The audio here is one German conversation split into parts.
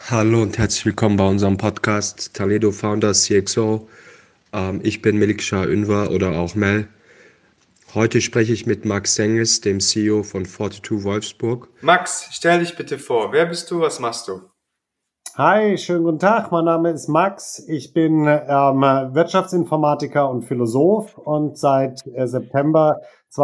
Hallo und herzlich willkommen bei unserem Podcast Toledo Founders CXO. Ich bin Melikşah Ünver oder auch Mel. Heute spreche ich mit Max Sengis, dem CEO von 42 Wolfsburg. Max, stell dich bitte vor. Wer bist du? Was machst du? Hi, schönen guten Tag. Mein Name ist Max. Ich bin Wirtschaftsinformatiker und Philosoph und seit September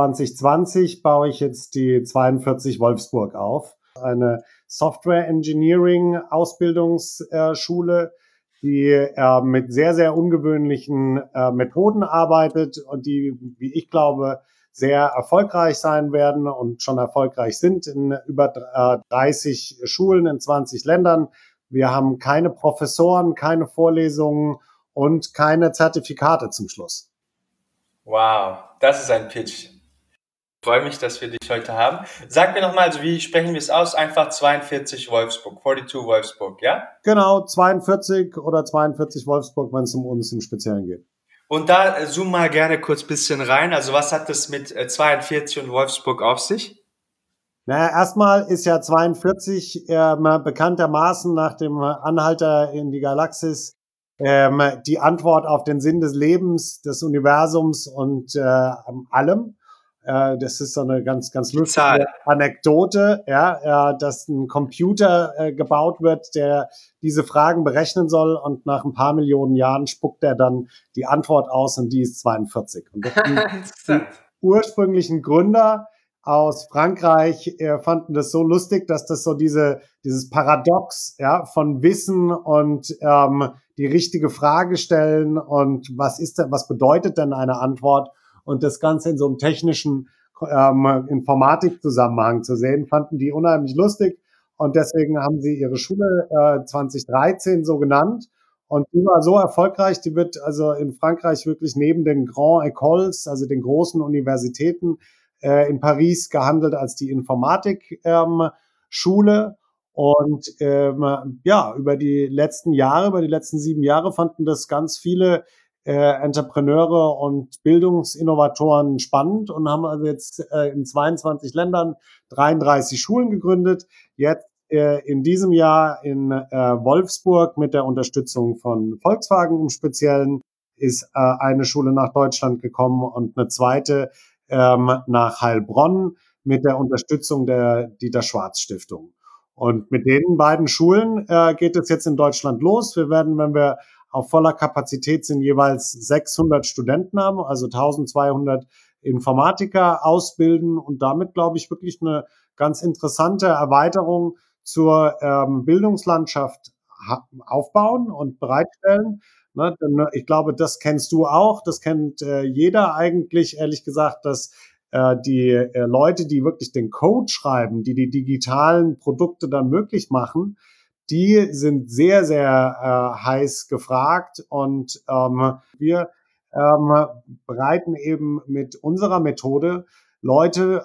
2020 baue ich jetzt die 42 Wolfsburg auf. Eine Software Engineering Ausbildungsschule, die mit sehr, sehr ungewöhnlichen Methoden arbeitet und die, wie ich glaube, sehr erfolgreich sein werden und schon erfolgreich sind in über 30 Schulen in 20 Ländern. Wir haben keine Professoren, keine Vorlesungen und keine Zertifikate zum Schluss. Wow, das ist ein Pitch. Ich freue mich, dass wir dich heute haben. Sag mir nochmal, also wie sprechen wir es aus? Einfach 42 Wolfsburg, 42 Wolfsburg, ja? Genau, 42 oder 42 Wolfsburg, wenn es um uns im Speziellen geht. Und da zoom mal gerne kurz ein bisschen rein. Also was hat das mit 42 und Wolfsburg auf sich? Naja, erstmal ist ja 42 bekanntermaßen nach dem Anhalter in die Galaxis die Antwort auf den Sinn des Lebens, des Universums und allem. Das ist so eine ganz, ganz lustige Anekdote, ja, dass ein Computer gebaut wird, der diese Fragen berechnen soll und nach ein paar Millionen Jahren spuckt er dann die Antwort aus und die ist 42. Und das die ursprünglichen Gründer aus Frankreich fanden das so lustig, dass das so dieses Paradox von Wissen und die richtige Frage stellen und was bedeutet denn eine Antwort und das Ganze in so einem technischen Informatikzusammenhang zu sehen, fanden die unheimlich lustig und deswegen haben sie ihre Schule 2013 so genannt. Und die war so erfolgreich, die wird also in Frankreich wirklich neben den Grand Écoles, also den großen Universitäten, in Paris gehandelt als die Informatik-Schule. Und über die letzten 7 Jahre fanden das ganz viele Entrepreneure und Bildungsinnovatoren spannend und haben also jetzt in 22 Ländern 33 Schulen gegründet. Jetzt in diesem Jahr in Wolfsburg mit der Unterstützung von Volkswagen im Speziellen ist eine Schule nach Deutschland gekommen und eine zweite nach Heilbronn mit der Unterstützung der Dieter-Schwarz-Stiftung. Und mit den beiden Schulen geht es jetzt in Deutschland los. Wir werden, wenn wir auf voller Kapazität sind, jeweils 600 Studenten haben, also 1200 Informatiker ausbilden und damit, glaube ich, wirklich eine ganz interessante Erweiterung zur Bildungslandschaft aufbauen und bereitstellen. Ne, denn ich glaube, das kennst du auch, das kennt jeder eigentlich, ehrlich gesagt, dass die Leute, die wirklich den Code schreiben, die digitalen Produkte dann möglich machen, die sind sehr, sehr heiß gefragt und wir bereiten eben mit unserer Methode Leute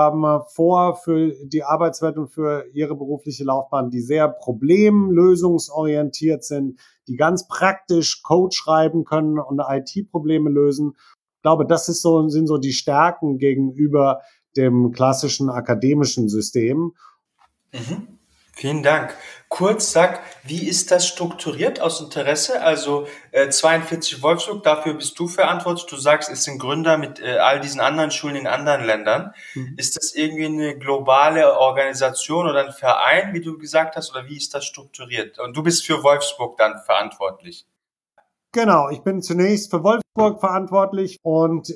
vor für die Arbeitswelt und für ihre berufliche Laufbahn, die sehr problemlösungsorientiert sind, die ganz praktisch Code schreiben können und IT-Probleme lösen. Ich glaube, sind so die Stärken gegenüber dem klassischen akademischen System. Mhm. Vielen Dank. Kurz sag, wie ist das strukturiert aus Interesse? Also 42 Wolfsburg, dafür bist du verantwortlich. Du sagst, es sind Gründer mit all diesen anderen Schulen in anderen Ländern. Ist das irgendwie eine globale Organisation oder ein Verein, wie du gesagt hast, oder wie ist das strukturiert? Und du bist für Wolfsburg dann verantwortlich. Genau, ich bin zunächst für Wolfsburg verantwortlich und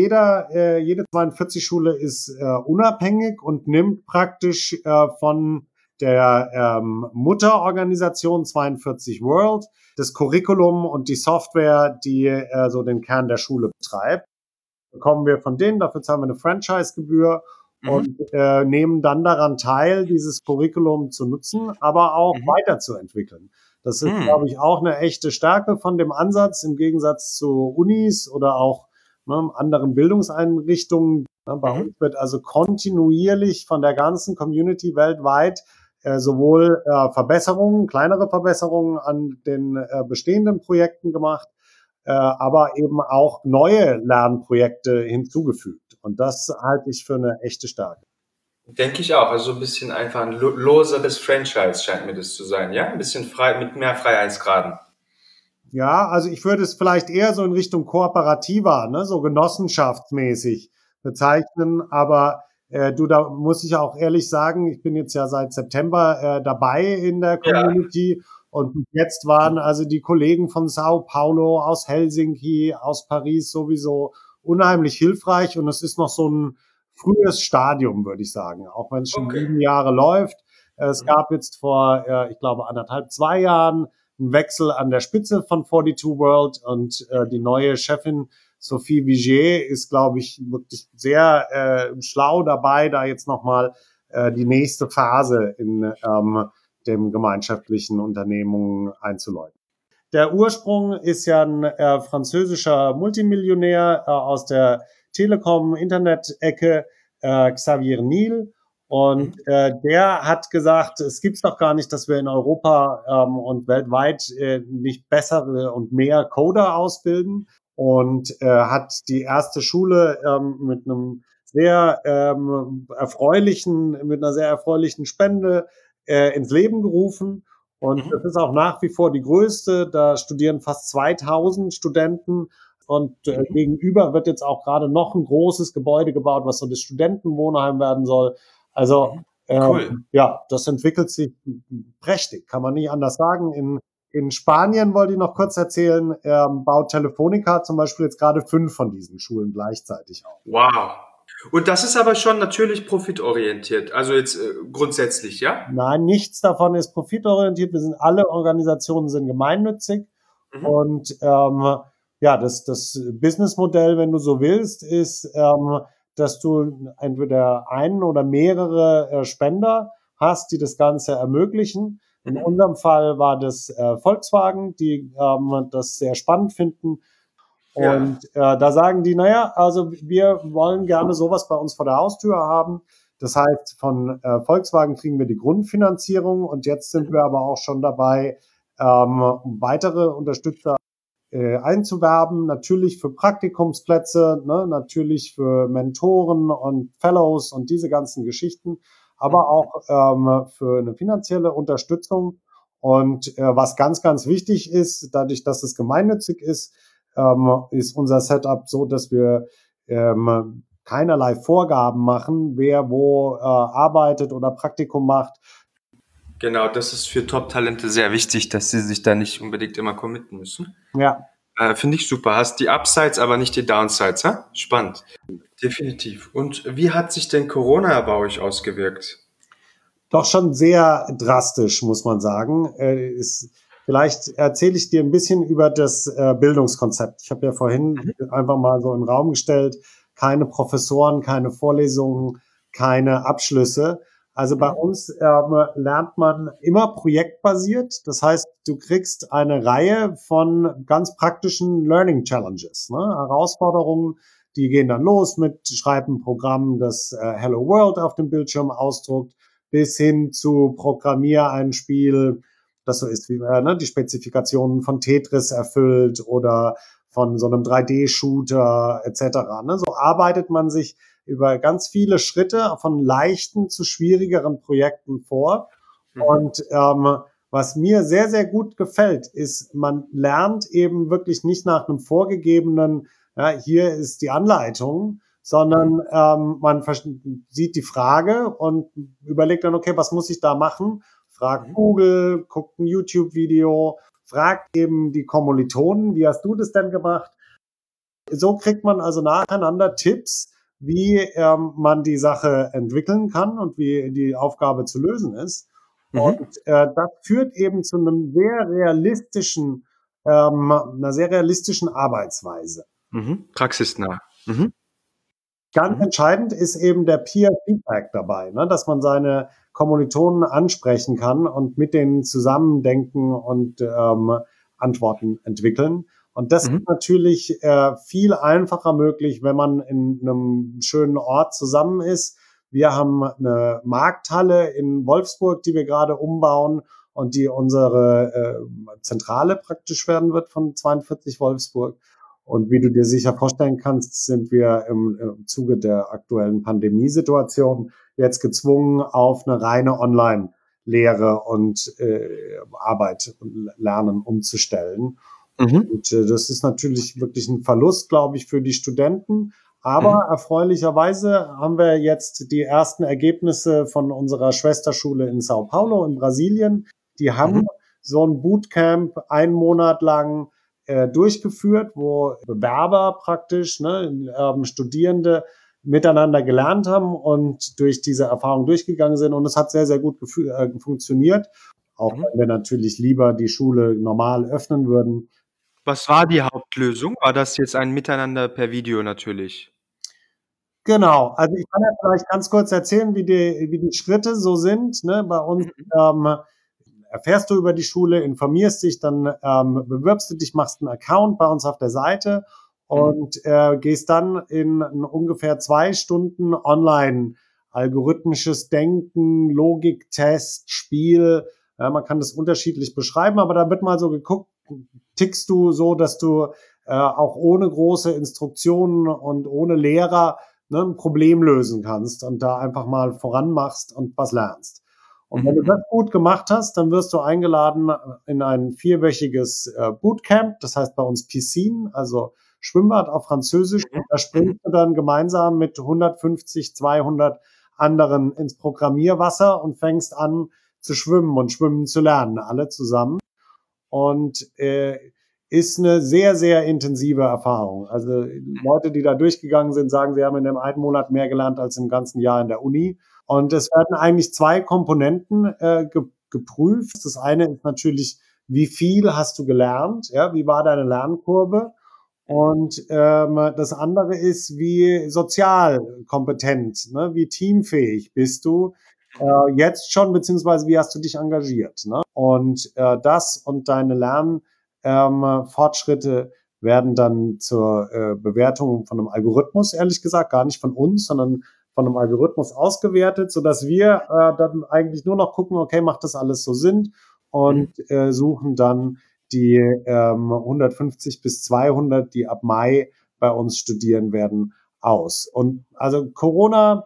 jede 42-Schule ist unabhängig und nimmt praktisch von der Mutterorganisation 42 World das Curriculum und die Software, die so den Kern der Schule betreibt. Bekommen wir von denen, dafür zahlen wir eine Franchise-Gebühr und nehmen dann daran teil, dieses Curriculum zu nutzen, aber auch weiterzuentwickeln. Das ist, glaube ich, auch eine echte Stärke von dem Ansatz im Gegensatz zu Unis oder auch anderen Bildungseinrichtungen. Bei uns wird also kontinuierlich von der ganzen Community weltweit sowohl Verbesserungen, kleinere Verbesserungen an den bestehenden Projekten gemacht, aber eben auch neue Lernprojekte hinzugefügt. Und das halte ich für eine echte Stärke. Denke ich auch. Also so ein bisschen einfach ein loseres Franchise scheint mir das zu sein, ja? Ein bisschen frei, mit mehr Freiheitsgraden. Ja, also ich würde es vielleicht eher so in Richtung kooperativer, ne, so genossenschaftsmäßig bezeichnen. Aber du, da muss ich auch ehrlich sagen, ich bin jetzt ja seit September dabei in der Ja. Community und jetzt waren also die Kollegen von Sao Paulo, aus Helsinki, aus Paris sowieso unheimlich hilfreich und es ist noch so ein frühes Stadium, würde ich sagen, auch wenn es schon Okay. 7 Jahre läuft. Es Mhm. gab jetzt vor, ich glaube, 1,5, 2 Jahren ein Wechsel an der Spitze von 42 World und die neue Chefin Sophie Vigier ist, glaube ich, wirklich sehr schlau dabei, da jetzt nochmal die nächste Phase in dem gemeinschaftlichen Unternehmungen einzuläuten. Der Ursprung ist ja ein französischer Multimillionär aus der Telekom-Internet-Ecke, Xavier Niel. Und Mhm. der hat gesagt, es gibt's doch gar nicht, dass wir in Europa und weltweit nicht bessere und mehr Coder ausbilden. Und hat die erste Schule mit einem sehr mit einer sehr erfreulichen Spende ins Leben gerufen. Und das Mhm. ist auch nach wie vor die größte. Da studieren fast 2000 Studenten. Und Mhm. gegenüber wird jetzt auch gerade noch ein großes Gebäude gebaut, was so das Studentenwohnheim werden soll. Also Mhm. Cool. ja, das entwickelt sich prächtig, kann man nicht anders sagen. In Spanien wollte ich noch kurz erzählen, baut Telefonica zum Beispiel jetzt gerade 5 von diesen Schulen gleichzeitig auf. Wow. Und das ist aber schon natürlich profitorientiert, also jetzt grundsätzlich, ja? Nein, nichts davon ist profitorientiert. Wir sind alle Organisationen sind gemeinnützig. Mhm. Und ja, das Businessmodell, wenn du so willst, ist, dass du entweder einen oder mehrere Spender hast, die das Ganze ermöglichen. In Mhm. unserem Fall war das Volkswagen, die das sehr spannend finden. Ja. Und da sagen die, naja, also wir wollen gerne sowas bei uns vor der Haustür haben. Das heißt, von Volkswagen kriegen wir die Grundfinanzierung und jetzt sind Mhm. wir aber auch schon dabei, weitere Unterstützer einzuwerben, natürlich für Praktikumsplätze, ne, natürlich für Mentoren und Fellows und diese ganzen Geschichten, aber Mhm. auch für eine finanzielle Unterstützung. Und was ganz, ganz wichtig ist, dadurch, dass es gemeinnützig ist unser Setup so, dass wir keinerlei Vorgaben machen, wer wo arbeitet oder Praktikum macht. Genau, das ist für Top-Talente sehr wichtig, dass sie sich da nicht unbedingt immer committen müssen. Ja, Finde ich super. Hast die Upsides, aber nicht die Downsides, ha? Spannend. Definitiv. Und wie hat sich denn Corona bei euch ausgewirkt? doch schon sehr drastisch, muss man sagen. Vielleicht erzähle ich dir ein bisschen über das Bildungskonzept. Ich habe ja vorhin Mhm. einfach mal so in den Raum gestellt, keine Professoren, keine Vorlesungen, keine Abschlüsse. Also bei Mhm. uns lernt man immer projektbasiert. Das heißt, du kriegst eine Reihe von ganz praktischen Learning Challenges, ne? Herausforderungen, die gehen dann los mit Schreib ein Programm, das Hello World auf dem Bildschirm ausdruckt, bis hin zu Programmier ein Spiel, das so ist wie ne, die Spezifikationen von Tetris erfüllt oder von so einem 3D-Shooter etc. Ne? So arbeitet man sich über ganz viele Schritte von leichten zu schwierigeren Projekten vor. Mhm. Und was mir sehr, sehr gut gefällt, ist, man lernt eben wirklich nicht nach einem vorgegebenen, ja, hier ist die Anleitung, Mhm. sondern man sieht die Frage und überlegt dann, okay, was muss ich da machen? Fragt Mhm. Google, guckt ein YouTube-Video, fragt eben die Kommilitonen, wie hast du das denn gemacht? So kriegt man also nacheinander Tipps, wie man die Sache entwickeln kann und wie die Aufgabe zu lösen ist. Mhm. Und das führt eben zu einer sehr realistischen Arbeitsweise. Mhm. Praxisnah. Mhm. Ganz Mhm. entscheidend ist eben der Peer-Feedback dabei, ne? Dass man seine Kommilitonen ansprechen kann und mit denen zusammendenken und Antworten entwickeln. Und das Mhm. ist natürlich viel einfacher möglich, wenn man in einem schönen Ort zusammen ist. Wir haben eine Markthalle in Wolfsburg, die wir gerade umbauen und die unsere Zentrale praktisch werden wird von 42 Wolfsburg. Und wie du dir sicher vorstellen kannst, sind wir im Zuge der aktuellen Pandemiesituation jetzt gezwungen, auf eine reine Online-Lehre und Arbeit und Lernen umzustellen. Und das ist natürlich wirklich ein Verlust, glaube ich, für die Studenten. Aber erfreulicherweise haben wir jetzt die ersten Ergebnisse von unserer Schwesterschule in Sao Paulo in Brasilien. Die haben so ein Bootcamp 1 Monat lang durchgeführt, wo Bewerber praktisch, Studierende miteinander gelernt haben und durch diese Erfahrung durchgegangen sind. Und es hat sehr, sehr gut funktioniert. Auch wenn wir natürlich lieber die Schule normal öffnen würden. Was war die Hauptlösung? War das jetzt ein Miteinander per Video natürlich? Genau, also ich kann ja vielleicht ganz kurz erzählen, wie die Schritte so sind. Ne? Bei uns erfährst du über die Schule, informierst dich, dann bewirbst du dich, machst einen Account bei uns auf der Seite und gehst dann in ungefähr 2 Stunden online algorithmisches Denken, Logiktest, Spiel. Ja, man kann das unterschiedlich beschreiben, aber da wird mal so geguckt, tickst du so, dass du auch ohne große Instruktionen und ohne Lehrer ein Problem lösen kannst und da einfach mal voranmachst und was lernst. Und wenn du das gut gemacht hast, dann wirst du eingeladen in ein 4-wöchiges Bootcamp, das heißt bei uns Piscine, also Schwimmbad auf Französisch. Und da springst du dann gemeinsam mit 150, 200 anderen ins Programmierwasser und fängst an zu schwimmen und schwimmen zu lernen, alle zusammen. Und ist eine sehr, sehr intensive Erfahrung. Also Leute, die da durchgegangen sind, sagen, sie haben in dem 1 Monat mehr gelernt als im ganzen Jahr in der Uni. Und es werden eigentlich 2 Komponenten geprüft. Das eine ist natürlich, wie viel hast du gelernt? Ja, wie war deine Lernkurve? Und das andere ist, wie sozial kompetent, ne? Wie teamfähig bist du jetzt schon, beziehungsweise wie hast du dich engagiert? Ne? Und das und deine Lernfortschritte werden dann zur Bewertung von einem Algorithmus, ehrlich gesagt, gar nicht von uns, sondern von einem Algorithmus ausgewertet, sodass wir dann eigentlich nur noch gucken, okay, macht das alles so Sinn und suchen dann die 150 bis 200, die ab Mai bei uns studieren werden, aus. Und also Corona,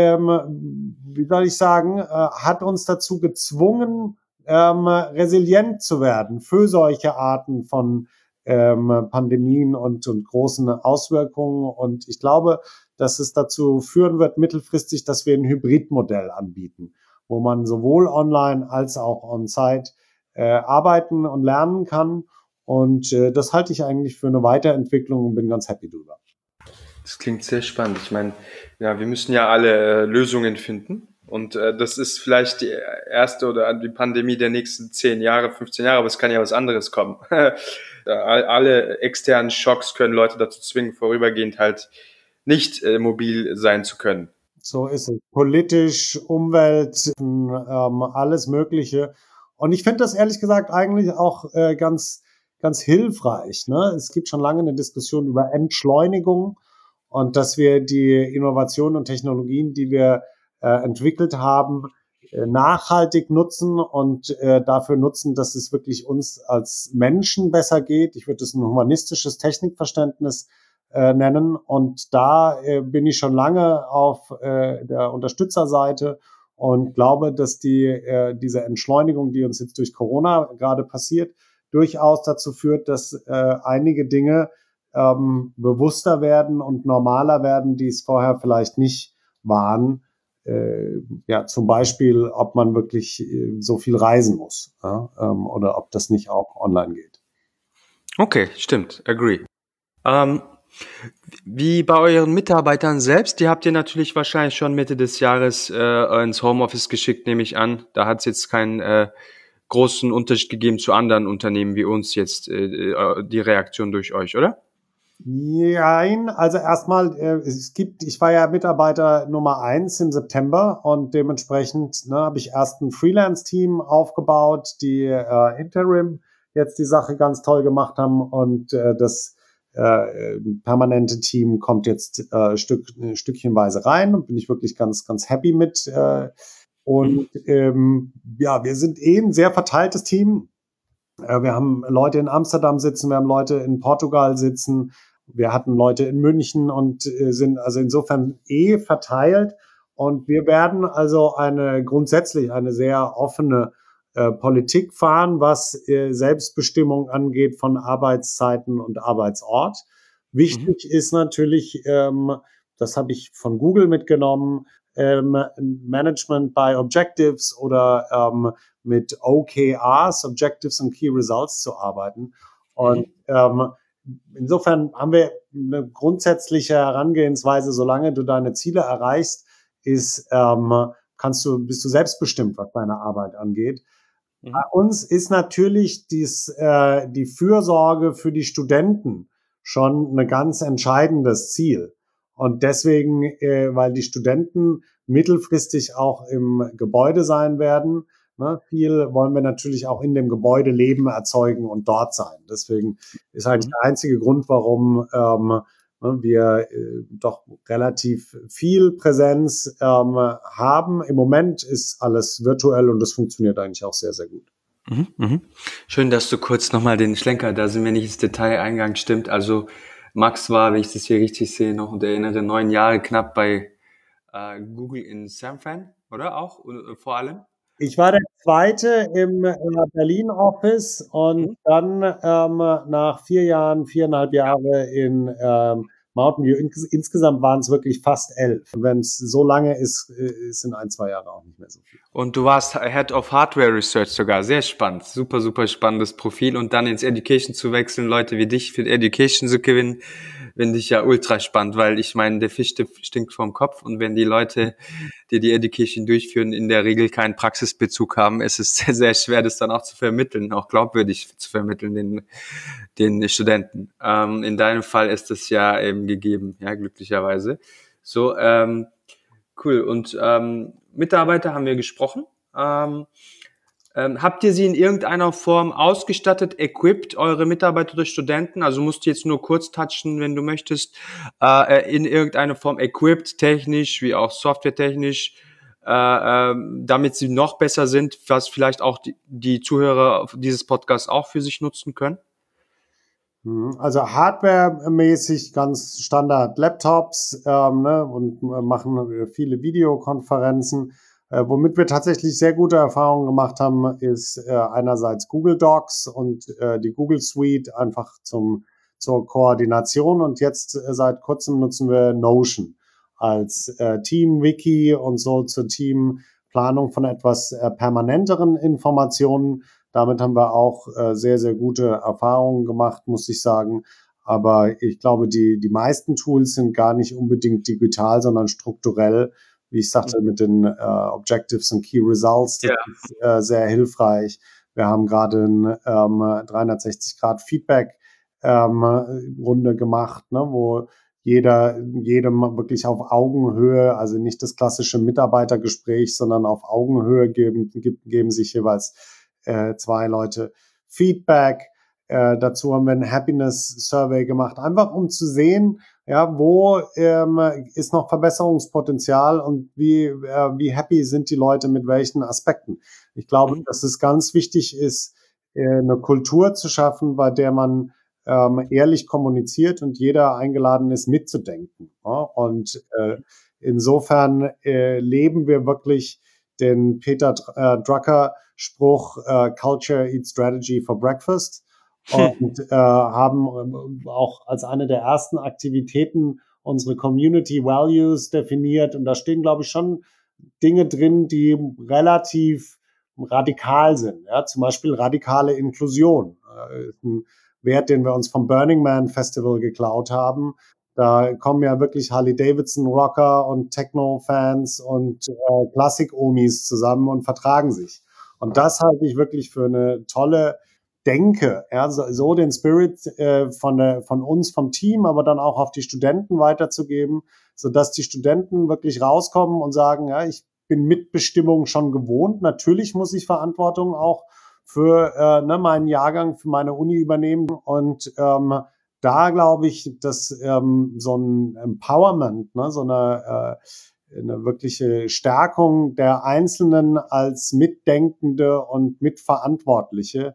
wie soll ich sagen, hat uns dazu gezwungen, resilient zu werden für solche Arten von Pandemien und großen Auswirkungen. Und ich glaube, dass es dazu führen wird, mittelfristig, dass wir ein Hybridmodell anbieten, wo man sowohl online als auch on-site arbeiten und lernen kann. Und das halte ich eigentlich für eine Weiterentwicklung und bin ganz happy drüber. Das klingt sehr spannend. Ich meine, ja, wir müssen ja alle Lösungen finden. Und das ist vielleicht die erste oder die Pandemie der nächsten 10 Jahre, 15 Jahre, aber es kann ja was anderes kommen. Alle externen Schocks können Leute dazu zwingen, vorübergehend halt nicht mobil sein zu können. So ist es. Politisch, Umwelt, alles Mögliche. Und ich finde das ehrlich gesagt eigentlich auch ganz, ganz hilfreich. Ne? Es gibt schon lange eine Diskussion über Entschleunigung und dass wir die Innovationen und Technologien, die wir entwickelt haben, nachhaltig nutzen und dafür nutzen, dass es wirklich uns als Menschen besser geht. Ich würde es ein humanistisches Technikverständnis nennen. Und da bin ich schon lange auf der Unterstützerseite und glaube, dass diese Entschleunigung, die uns jetzt durch Corona gerade passiert, durchaus dazu führt, dass einige Dinge bewusster werden und normaler werden, die es vorher vielleicht nicht waren. Ja, zum Beispiel, ob man wirklich so viel reisen muss, ja, oder ob das nicht auch online geht. Okay, stimmt, agree. Wie bei euren Mitarbeitern selbst, die habt ihr natürlich wahrscheinlich schon Mitte des Jahres ins Homeoffice geschickt, nehme ich an. Da hat es jetzt keinen großen Unterschied gegeben zu anderen Unternehmen wie uns jetzt, die Reaktion durch euch, oder? Nein, also erstmal, ich war ja Mitarbeiter Nummer 1 im September und dementsprechend habe ich erst ein Freelance-Team aufgebaut, die Interim jetzt die Sache ganz toll gemacht haben und das permanente Team kommt jetzt stückchenweise rein und bin ich wirklich ganz, ganz happy mit. Und ja, wir sind ein sehr verteiltes Team. Wir haben Leute in Amsterdam sitzen, wir haben Leute in Portugal sitzen, wir hatten Leute in München und sind also insofern verteilt. Und wir werden also grundsätzlich eine sehr offene Politik fahren, was Selbstbestimmung angeht von Arbeitszeiten und Arbeitsort. Wichtig ist natürlich, das habe ich von Google mitgenommen, Management by Objectives oder mit OKRs, Objectives and Key Results zu arbeiten. Und insofern haben wir eine grundsätzliche Herangehensweise, solange du deine Ziele erreichst, bist du selbstbestimmt, was deine Arbeit angeht. Bei uns ist natürlich die Fürsorge für die Studenten schon ein ganz entscheidendes Ziel. Und deswegen, weil die Studenten mittelfristig auch im Gebäude sein werden, ne, viel wollen wir natürlich auch in dem Gebäude leben, erzeugen und dort sein. Deswegen ist eigentlich der einzige Grund, warum wir doch relativ viel Präsenz haben. Im Moment ist alles virtuell und das funktioniert eigentlich auch sehr, sehr gut. Schön, dass du kurz nochmal den Schlenker, da sind wir nicht ins Detail eingegangen, stimmt. Also Max war, wenn ich das hier richtig sehe, noch und erinnere, 9 Jahre knapp bei Google in San Fran, oder auch vor allem? Ich war der Zweite im Berlin-Office und dann nach 4,5 Jahre in Mountain View. Insgesamt waren es wirklich fast 11. Und wenn es so lange ist, sind 1-2 Jahre auch nicht mehr so viel. Und du warst Head of Hardware Research sogar. Sehr spannend. Super, super spannendes Profil. Und dann ins Education zu wechseln, Leute wie dich für Education zu gewinnen, finde ich ja ultra spannend, weil ich meine, der Fisch stinkt vom Kopf. Und wenn die Leute, die Education durchführen, in der Regel keinen Praxisbezug haben, ist es sehr, sehr schwer, das dann auch zu vermitteln, auch glaubwürdig zu vermitteln den Studenten. In deinem Fall ist das ja eben gegeben, ja, glücklicherweise. So, cool. Und Mitarbeiter haben wir gesprochen. Habt ihr sie in irgendeiner Form ausgestattet, equipped, eure Mitarbeiter oder Studenten? Also musst du jetzt nur kurz touchen, wenn du möchtest, in irgendeiner Form equipped, technisch, wie auch softwaretechnisch, damit sie noch besser sind, was vielleicht auch die Zuhörer dieses Podcasts auch für sich nutzen können? Also hardwaremäßig ganz Standard Laptops und machen viele Videokonferenzen. Womit wir tatsächlich sehr gute Erfahrungen gemacht haben, ist einerseits Google Docs und die Google Suite einfach zur Koordination. Und jetzt seit kurzem nutzen wir Notion als Team-Wiki und so zur Teamplanung von etwas permanenteren Informationen. Damit haben wir auch sehr, sehr gute Erfahrungen gemacht, muss ich sagen. Aber ich glaube, die meisten Tools sind gar nicht unbedingt digital, sondern strukturell. Wie ich sagte, mit den Objectives und Key Results, das ist sehr hilfreich. Wir haben gerade eine 360-Grad-Feedback-Runde gemacht, ne, wo jedem wirklich auf Augenhöhe, also nicht das klassische Mitarbeitergespräch, sondern auf Augenhöhe geben sich jeweils 2 Leute Feedback. Dazu haben wir ein Happiness Survey gemacht, einfach um zu sehen, ja, wo ist noch Verbesserungspotenzial und wie happy sind die Leute mit welchen Aspekten. Ich glaube, dass es ganz wichtig ist, eine Kultur zu schaffen, bei der man ehrlich kommuniziert und jeder eingeladen ist, mitzudenken. Ja? Und insofern leben wir wirklich den Peter Drucker Spruch Culture Eats Strategy for Breakfast und haben auch als eine der ersten Aktivitäten unsere Community Values definiert. Und da stehen, glaube ich, schon Dinge drin, die relativ radikal sind. Ja? Zum Beispiel radikale Inklusion. Ein Wert, den wir uns vom Burning Man Festival geklaut haben. Da kommen ja wirklich Harley-Davidson-Rocker und Techno-Fans und Klassik-Omis zusammen und vertragen sich. Und das halte ich wirklich für eine tolle Denke, ja, so den Spirit von uns, vom Team, aber dann auch auf die Studenten weiterzugeben, sodass die Studenten wirklich rauskommen und sagen, ja, ich bin Mitbestimmung schon gewohnt. Natürlich muss ich Verantwortung auch für meinen Jahrgang, für meine Uni übernehmen. Und da glaube ich, dass so ein Empowerment, ne, so eine wirkliche Stärkung der Einzelnen als Mitdenkende und Mitverantwortliche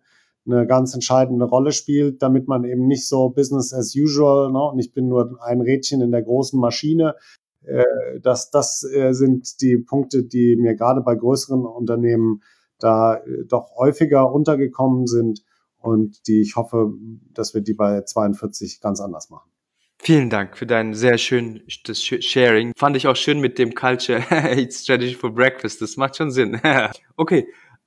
eine ganz entscheidende Rolle spielt, damit man eben nicht so Business as usual, ne, und ich bin nur ein Rädchen in der großen Maschine. Das sind die Punkte, die mir gerade bei größeren Unternehmen da doch häufiger untergekommen sind und die ich hoffe, dass wir die bei 42 ganz anders machen. Vielen Dank für dein sehr schön das Sharing. Fand ich auch schön mit dem Culture Eat Strategy for Breakfast. Das macht schon Sinn. Okay.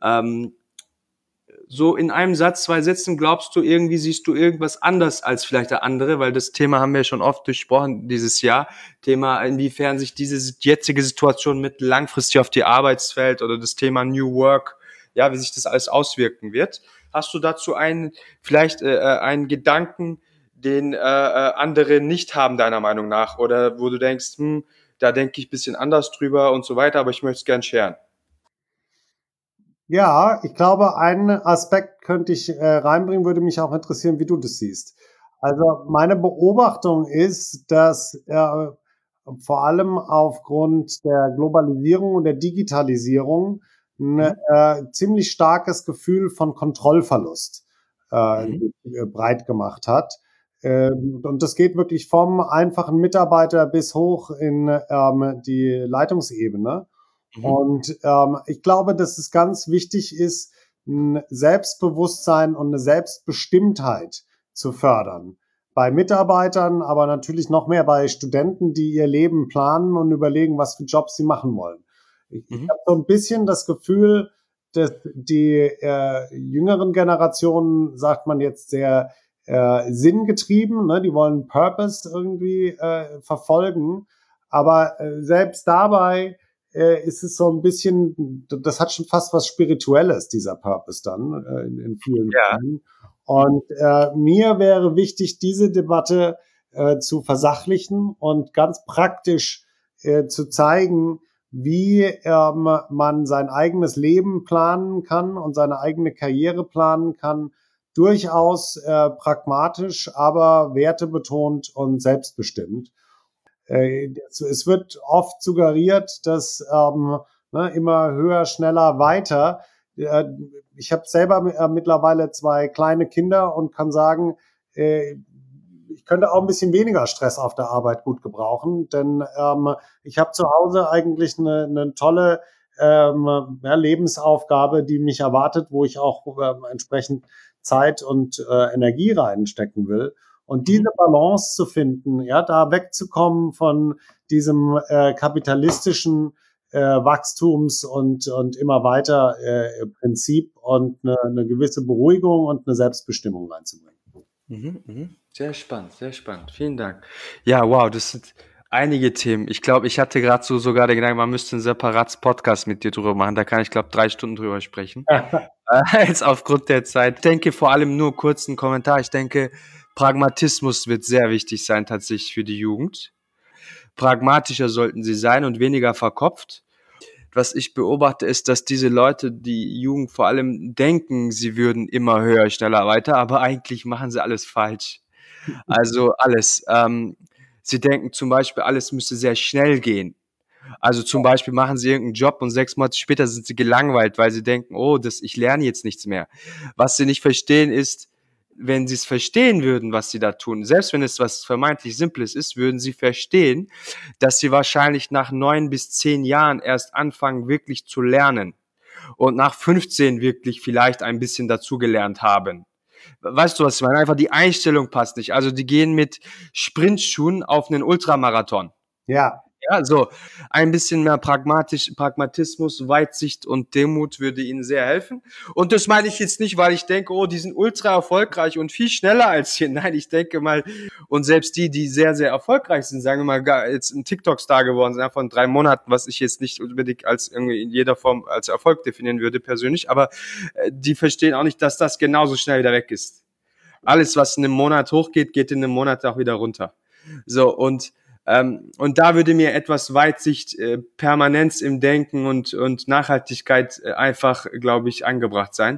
So in einem Satz, 2 Sätzen, glaubst du, irgendwie siehst du irgendwas anders als vielleicht der andere? Weil das Thema haben wir schon oft durchsprochen dieses Jahr. Thema, inwiefern sich diese jetzige Situation mit langfristig auf die Arbeitswelt oder das Thema New Work, ja, wie sich das alles auswirken wird. Hast du dazu einen Gedanken, den andere nicht haben, deiner Meinung nach? Oder wo du denkst, da denke ich ein bisschen anders drüber und so weiter, aber ich möchte es gern sharen. Ja, ich glaube, einen Aspekt könnte ich reinbringen, würde mich auch interessieren, wie du das siehst. Also meine Beobachtung ist, dass vor allem aufgrund der Globalisierung und der Digitalisierung ein ziemlich starkes Gefühl von Kontrollverlust breit gemacht hat. Und das geht wirklich vom einfachen Mitarbeiter bis hoch in die Leitungsebene. Und ich glaube, dass es ganz wichtig ist, ein Selbstbewusstsein und eine Selbstbestimmtheit zu fördern. Bei Mitarbeitern, aber natürlich noch mehr bei Studenten, die ihr Leben planen und überlegen, was für Jobs sie machen wollen. Ich habe so ein bisschen das Gefühl, dass die jüngeren Generationen, sagt man jetzt, sehr sinngetrieben, ne? Die wollen Purpose irgendwie verfolgen. Aber selbst dabei ist es so ein bisschen, das hat schon fast was Spirituelles, dieser Purpose dann in vielen Fällen. Und mir wäre wichtig, diese Debatte zu versachlichen und ganz praktisch zu zeigen, wie man sein eigenes Leben planen kann und seine eigene Karriere planen kann, durchaus pragmatisch, aber wertebetont und selbstbestimmt. Es wird oft suggeriert, dass immer höher, schneller, weiter. Ich habe selber mittlerweile 2 kleine Kinder und kann sagen, ich könnte auch ein bisschen weniger Stress auf der Arbeit gut gebrauchen, denn ich habe zu Hause eigentlich eine tolle Lebensaufgabe, die mich erwartet, wo ich auch entsprechend Zeit und Energie reinstecken will. Und diese Balance zu finden, ja, da wegzukommen von diesem kapitalistischen Wachstums und immer weiter Prinzip und eine gewisse Beruhigung und eine Selbstbestimmung reinzubringen. Sehr spannend, sehr spannend. Vielen Dank. Ja, wow, das sind einige Themen. Ich glaube, ich hatte gerade sogar den Gedanken, man müsste einen separaten Podcast mit dir drüber machen. Da kann ich, glaube 3 Stunden drüber sprechen. Jetzt aufgrund der Zeit. Ich denke vor allem nur kurz einen Kommentar. Ich denke, Pragmatismus wird sehr wichtig sein tatsächlich für die Jugend. Pragmatischer sollten sie sein und weniger verkopft. Was ich beobachte, ist, dass diese Leute, die Jugend vor allem denken, sie würden immer höher, schneller, weiter, aber eigentlich machen sie alles falsch. Also alles. Sie denken zum Beispiel, alles müsste sehr schnell gehen. Also zum Beispiel machen sie irgendeinen Job und 6 Monate später sind sie gelangweilt, weil sie denken, oh, ich lerne jetzt nichts mehr. Was sie nicht verstehen ist, wenn sie es verstehen würden, was sie da tun, selbst wenn es was vermeintlich Simples ist, würden sie verstehen, dass sie wahrscheinlich nach 9 bis 10 Jahren erst anfangen, wirklich zu lernen und nach 15 wirklich vielleicht ein bisschen dazugelernt haben. Weißt du, was ich meine? Einfach die Einstellung passt nicht. Also die gehen mit Sprintschuhen auf einen Ultramarathon. Ja. Ja, so ein bisschen mehr Pragmatismus, Weitsicht und Demut würde ihnen sehr helfen. Und das meine ich jetzt nicht, weil ich denke, oh, die sind ultra erfolgreich und viel schneller als hier. Nein, ich denke mal, und selbst die sehr, sehr erfolgreich sind, sagen wir mal, jetzt ein TikTok-Star geworden sind, von 3 Monaten, was ich jetzt nicht unbedingt als irgendwie in jeder Form als Erfolg definieren würde persönlich, aber die verstehen auch nicht, dass das genauso schnell wieder weg ist. Alles, was in einem Monat hochgeht, geht in einem Monat auch wieder runter. So, und da würde mir etwas Weitsicht, Permanenz im Denken und Nachhaltigkeit einfach, glaube ich, angebracht sein.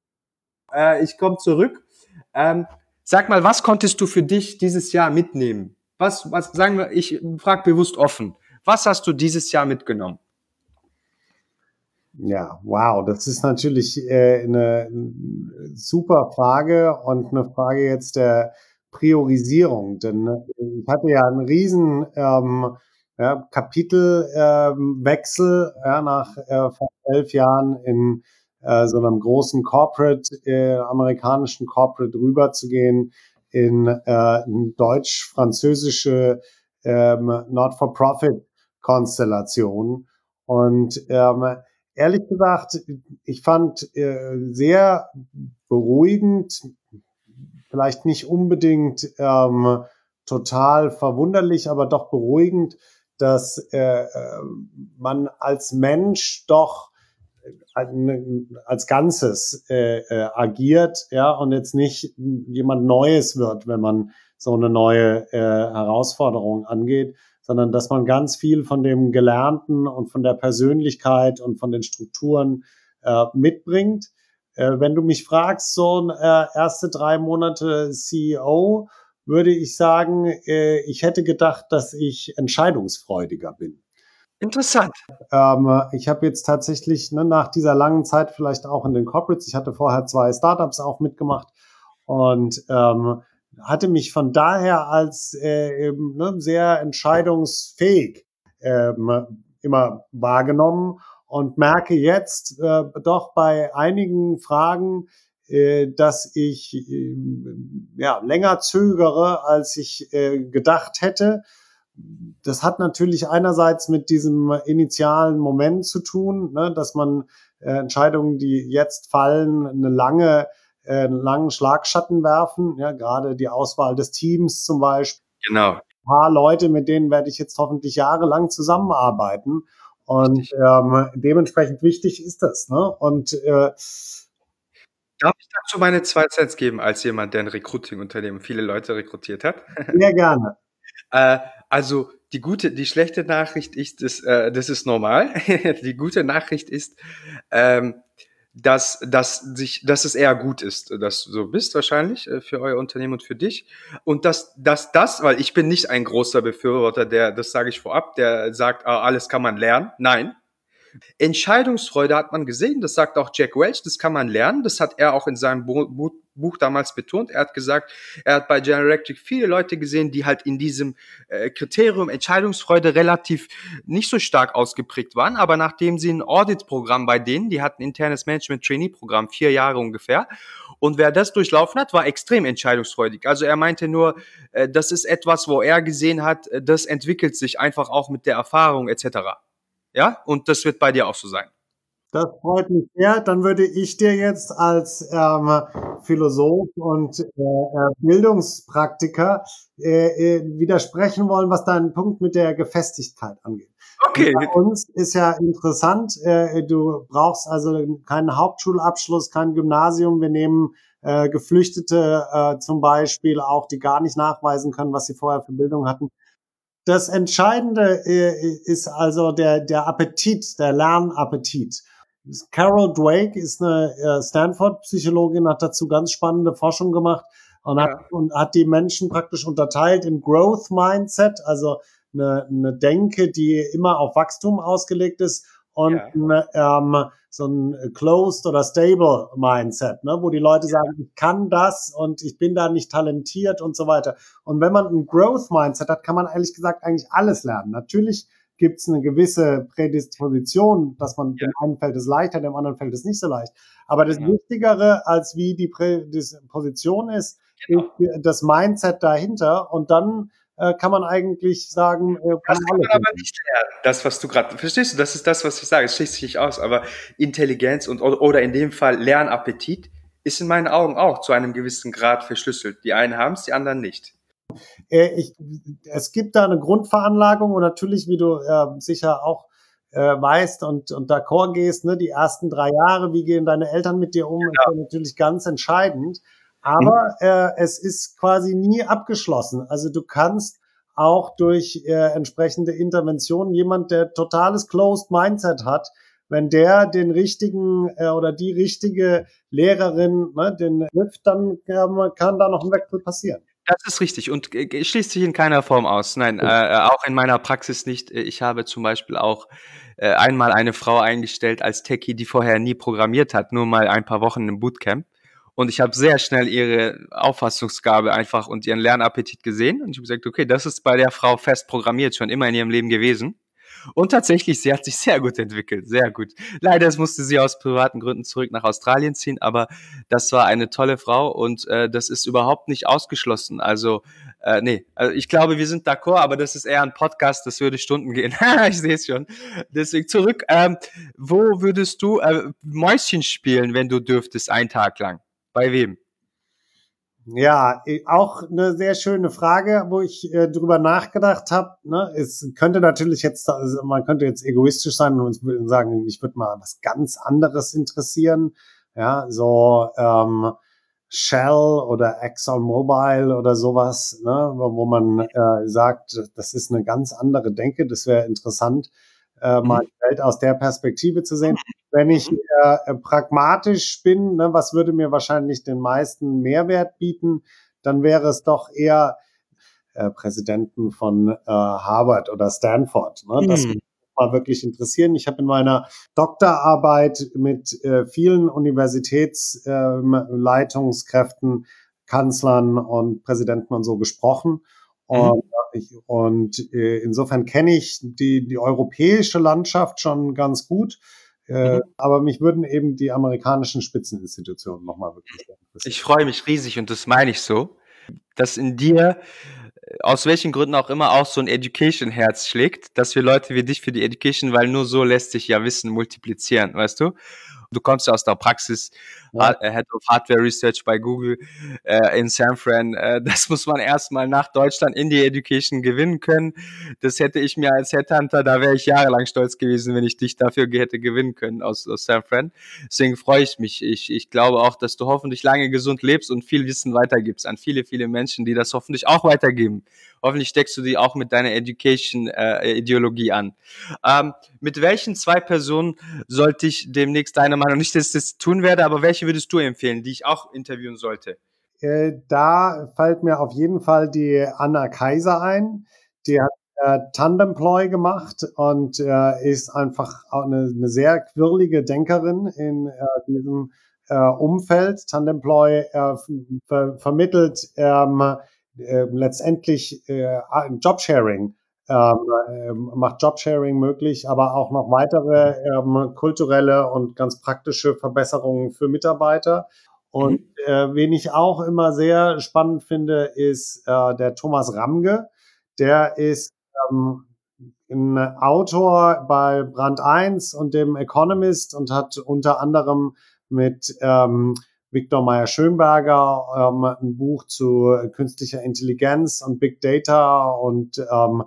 Ich komme zurück. Sag mal, was konntest du für dich dieses Jahr mitnehmen? Was sagen wir, ich frage bewusst offen. Was hast du dieses Jahr mitgenommen? Ja, wow, das ist natürlich eine super Frage und eine Frage jetzt der Priorisierung. Denn ich hatte ja einen riesen ja, Kapitelwechsel nach fast 11 Jahren in so einem großen Corporate, amerikanischen Corporate rüberzugehen in eine deutsch-französische Not-for-Profit-Konstellation. Und ehrlich gesagt, ich fand sehr beruhigend, vielleicht nicht unbedingt total verwunderlich, aber doch beruhigend, dass man als Mensch doch als Ganzes agiert, ja, und jetzt nicht jemand Neues wird, wenn man so eine neue Herausforderung angeht, sondern dass man ganz viel von dem Gelernten und von der Persönlichkeit und von den Strukturen mitbringt. Wenn du mich fragst, so erste 3 Monate CEO, würde ich sagen, ich hätte gedacht, dass ich entscheidungsfreudiger bin. Interessant. Ich habe jetzt tatsächlich nach dieser langen Zeit vielleicht auch in den Corporates, ich hatte vorher 2 Startups auch mitgemacht und hatte mich von daher als eben, sehr entscheidungsfähig immer wahrgenommen und merke jetzt doch bei einigen Fragen, dass ich ja, länger zögere, als ich gedacht hätte. Das hat natürlich einerseits mit diesem initialen Moment zu tun, ne, dass man Entscheidungen, die jetzt fallen, einen langen Schlagschatten werfen. Ja, gerade die Auswahl des Teams zum Beispiel. Genau. Ein paar Leute, mit denen werde ich jetzt hoffentlich jahrelang zusammenarbeiten. Und dementsprechend wichtig ist das. Ne? Und darf ich dazu meine 2 Cents geben, als jemand, der ein Recruiting-Unternehmen viele Leute rekrutiert hat? Sehr gerne. Also die schlechte Nachricht ist, das ist normal. Die gute Nachricht ist, dass es eher gut ist, dass du so bist wahrscheinlich für euer Unternehmen und für dich. Und weil ich bin nicht ein großer Befürworter, das sage ich vorab, der sagt, alles kann man lernen. Nein. Entscheidungsfreude hat man gesehen, das sagt auch Jack Welch, das kann man lernen, das hat er auch in seinem Buch damals betont. Er hat gesagt, er hat bei General Electric viele Leute gesehen, die halt in diesem Kriterium Entscheidungsfreude relativ nicht so stark ausgeprägt waren, aber nachdem sie ein Audit-Programm bei denen, die hatten ein internes Management-Trainee-Programm, 4 Jahre ungefähr, und wer das durchlaufen hat, war extrem entscheidungsfreudig. Also er meinte nur, das ist etwas, wo er gesehen hat, das entwickelt sich einfach auch mit der Erfahrung etc. Ja, und das wird bei dir auch so sein. Das freut mich sehr. Dann würde ich dir jetzt als Philosoph und Bildungspraktiker widersprechen wollen, was deinen Punkt mit der Gefestigkeit angeht. Okay. Bei uns ist ja interessant, du brauchst also keinen Hauptschulabschluss, kein Gymnasium. Wir nehmen Geflüchtete zum Beispiel auch, die gar nicht nachweisen können, was sie vorher für Bildung hatten. Das Entscheidende ist also der Appetit, der Lernappetit. Carol Dweck ist eine Stanford-Psychologin, hat dazu ganz spannende Forschung gemacht und hat die Menschen praktisch unterteilt in Growth Mindset, also eine Denke, die immer auf Wachstum ausgelegt ist, und so ein Closed oder Stable Mindset, ne, wo die Leute sagen, ich kann das und ich bin da nicht talentiert und so weiter. Und wenn man ein Growth Mindset hat, kann man ehrlich gesagt eigentlich alles lernen. Natürlich gibt es eine gewisse Prädisposition, dass man dem einen fällt es leichter, dem anderen fällt es nicht so leicht. Aber das Wichtigere, als wie die Prädisposition ist das Mindset dahinter. Und dann kann man eigentlich sagen, das kann man aber nicht lernen. Das, was du gerade, verstehst du, das ist das, was ich sage, es schließt sich nicht aus, aber Intelligenz oder in dem Fall Lernappetit ist in meinen Augen auch zu einem gewissen Grad verschlüsselt. Die einen haben es, die anderen nicht. Es gibt da eine Grundveranlagung und natürlich, wie du sicher auch weißt und d'accord gehst, ne, die ersten 3 Jahre, wie gehen deine Eltern mit dir um, ist ja natürlich ganz entscheidend. Aber es ist quasi nie abgeschlossen. Also du kannst auch durch entsprechende Interventionen jemand, der totales Closed Mindset hat, wenn der den richtigen oder die richtige Lehrerin den trifft, dann kann da noch ein Wechsel passieren. Das ist richtig und schließt sich in keiner Form aus. Nein, auch in meiner Praxis nicht. Ich habe zum Beispiel auch einmal eine Frau eingestellt als Techie, die vorher nie programmiert hat, nur mal ein paar Wochen im Bootcamp. Und ich habe sehr schnell ihre Auffassungsgabe einfach und ihren Lernappetit gesehen. Und ich habe gesagt, okay, das ist bei der Frau fest programmiert, schon immer in ihrem Leben gewesen. Und tatsächlich, sie hat sich sehr gut entwickelt, sehr gut. Leider musste sie aus privaten Gründen zurück nach Australien ziehen, aber das war eine tolle Frau und das ist überhaupt nicht ausgeschlossen. Also, nee, also ich glaube, wir sind d'accord, aber das ist eher ein Podcast, das würde Stunden gehen. Ich sehe es schon. Deswegen zurück. Wo würdest du Mäuschen spielen, wenn du dürftest, einen Tag lang? Bei wem? Ja, auch eine sehr schöne Frage, wo ich drüber nachgedacht habe. Ne? Es könnte natürlich jetzt, also man könnte jetzt egoistisch sein und sagen, ich würde mal was ganz anderes interessieren. Ja, so Shell oder ExxonMobil oder sowas, ne? Wo man sagt, das ist eine ganz andere Denke. Das wäre interessant, mal die Welt aus der Perspektive zu sehen. Wenn ich pragmatisch bin, ne, was würde mir wahrscheinlich den meisten Mehrwert bieten, dann wäre es doch eher Präsidenten von Harvard oder Stanford. Ne? Das würde mich mal wirklich interessieren. Ich habe in meiner Doktorarbeit mit vielen Universitätsleitungskräften, Kanzlern und Präsidenten und so gesprochen. Und insofern kenne ich die europäische Landschaft schon ganz gut. Aber mich würden eben die amerikanischen Spitzeninstitutionen nochmal wirklich sehr interessieren. Ich freue mich riesig und das meine ich so, dass in dir, aus welchen Gründen auch immer, auch so ein Education-Herz schlägt, dass wir Leute wie dich für die Education, weil nur so lässt sich ja Wissen multiplizieren, weißt du? Du kommst ja aus der Praxis, Ja. Head of Hardware Research bei Google in San Fran. Das muss man erstmal nach Deutschland in die Education gewinnen können. Das hätte ich mir als Headhunter, da wäre ich jahrelang stolz gewesen, wenn ich dich dafür hätte gewinnen können aus San Fran. Deswegen freue ich mich. Ich glaube auch, dass du hoffentlich lange gesund lebst und viel Wissen weitergibst an viele, viele Menschen, die das hoffentlich auch weitergeben. Hoffentlich steckst du die auch mit deiner Education-Ideologie an. Mit welchen 2 Personen sollte ich demnächst deiner Meinung, nicht, dass ich das tun werde, aber welche würdest du empfehlen, die ich auch interviewen sollte? Da fällt mir auf jeden Fall die Anna Kaiser ein. Die hat Tandemploy gemacht und ist einfach auch eine sehr quirlige Denkerin in diesem Umfeld. Tandemploy vermittelt letztendlich Jobsharing, macht Jobsharing möglich, aber auch noch weitere kulturelle und ganz praktische Verbesserungen für Mitarbeiter. Und wen ich auch immer sehr spannend finde, ist der Thomas Ramge. Der ist ein Autor bei Brand 1 und dem Economist und hat unter anderem mit Viktor Meyer-Schönberger ein Buch zu künstlicher Intelligenz und Big Data und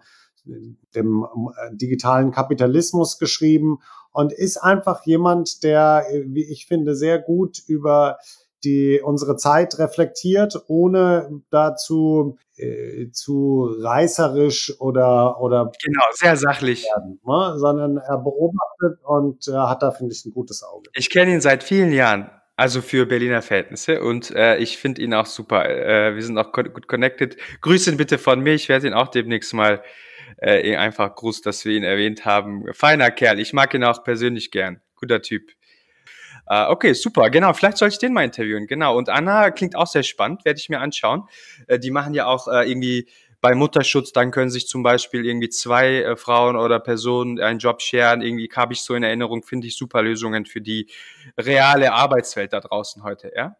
dem digitalen Kapitalismus geschrieben und ist einfach jemand, der, wie ich finde, sehr gut über unsere Zeit reflektiert, ohne dazu zu reißerisch oder Genau, sehr sachlich. werden, ne? Sondern er beobachtet und hat da, finde ich, ein gutes Auge. Ich kenne ihn seit vielen Jahren, also für Berliner Verhältnisse und ich finde ihn auch super. Wir sind auch gut connected. Grüß ihn bitte von mir, ich werde ihn auch demnächst mal einfach Gruß, dass wir ihn erwähnt haben. Feiner Kerl, ich mag ihn auch persönlich gern. Guter Typ. Okay, super, genau, vielleicht soll ich den mal interviewen, genau. Und Anna klingt auch sehr spannend, werde ich mir anschauen. Die machen ja auch irgendwie bei Mutterschutz, dann können sich zum Beispiel irgendwie 2 Frauen oder Personen einen Job sharen. Irgendwie habe ich so in Erinnerung, finde ich super Lösungen für die reale Arbeitswelt da draußen heute, ja.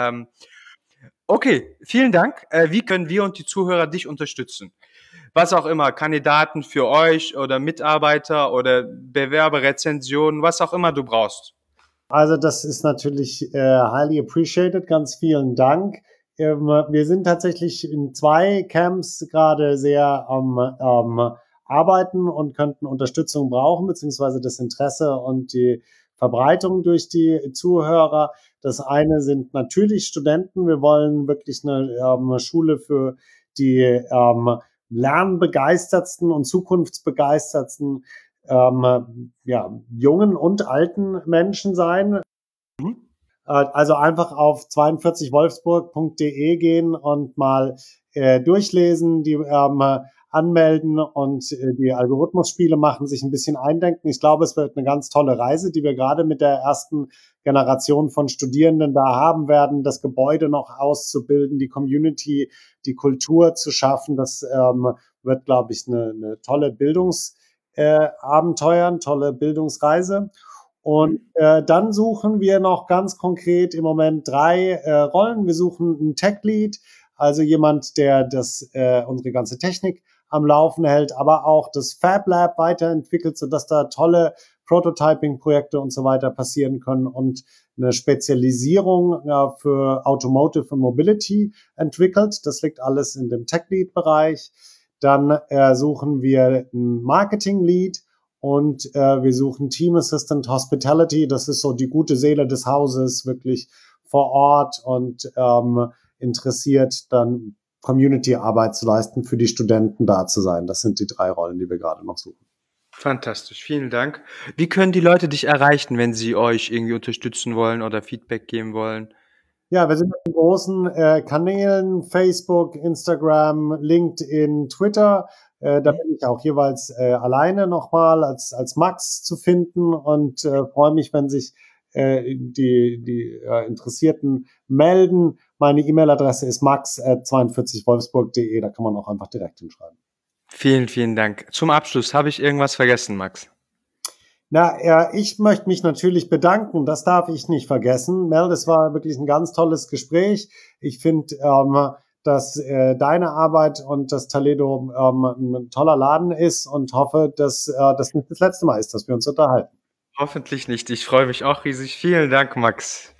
Okay, vielen Dank. Wie können wir und die Zuhörer dich unterstützen? Was auch immer, Kandidaten für euch oder Mitarbeiter oder Bewerberrezensionen, was auch immer du brauchst. Also das ist natürlich highly appreciated. Ganz vielen Dank. Wir sind tatsächlich in 2 Camps gerade sehr am Arbeiten und könnten Unterstützung brauchen, beziehungsweise das Interesse und die Verbreitung durch die Zuhörer. Das eine sind natürlich Studenten. Wir wollen wirklich eine Schule für die lernbegeistertsten und zukunftsbegeistertsten jungen und alten Menschen sein. Also einfach auf 42wolfsburg.de gehen und mal durchlesen, die anmelden und die Algorithmusspiele machen, sich ein bisschen eindenken. Ich glaube, es wird eine ganz tolle Reise, die wir gerade mit der ersten Generation von Studierenden da haben werden, das Gebäude noch auszubilden, die Community, die Kultur zu schaffen. Das wird, glaube ich, eine tolle Bildungsabenteuer, eine tolle Bildungsreise. Und dann suchen wir noch ganz konkret im Moment 3 Rollen. Wir suchen einen Tech-Lead, also jemand, der unsere ganze Technik am Laufen hält, aber auch das Fab Lab weiterentwickelt, sodass da tolle Prototyping-Projekte und so weiter passieren können und eine Spezialisierung für Automotive und Mobility entwickelt. Das liegt alles in dem Tech-Lead-Bereich. Dann suchen wir einen Marketing-Lead und wir suchen Team Assistant Hospitality. Das ist so die gute Seele des Hauses, wirklich vor Ort und interessiert, dann Community-Arbeit zu leisten, für die Studenten da zu sein. Das sind die 3 Rollen, die wir gerade noch suchen. Fantastisch, vielen Dank. Wie können die Leute dich erreichen, wenn sie euch irgendwie unterstützen wollen oder Feedback geben wollen? Ja, wir sind auf den großen Kanälen, Facebook, Instagram, LinkedIn, Twitter. Da bin ich auch jeweils alleine nochmal als Max zu finden und freue mich, wenn sich die Interessierten melden. Meine E-Mail-Adresse ist max@42wolfsburg.de. Da kann man auch einfach direkt hinschreiben. Vielen, vielen Dank. Zum Abschluss, habe ich irgendwas vergessen, Max? Ich möchte mich natürlich bedanken. Das darf ich nicht vergessen. Mel, das war wirklich ein ganz tolles Gespräch. Ich finde, dass deine Arbeit und das Taledo ein toller Laden ist und hoffe, dass das nicht das letzte Mal ist, dass wir uns unterhalten. Hoffentlich nicht. Ich freue mich auch riesig. Vielen Dank, Max.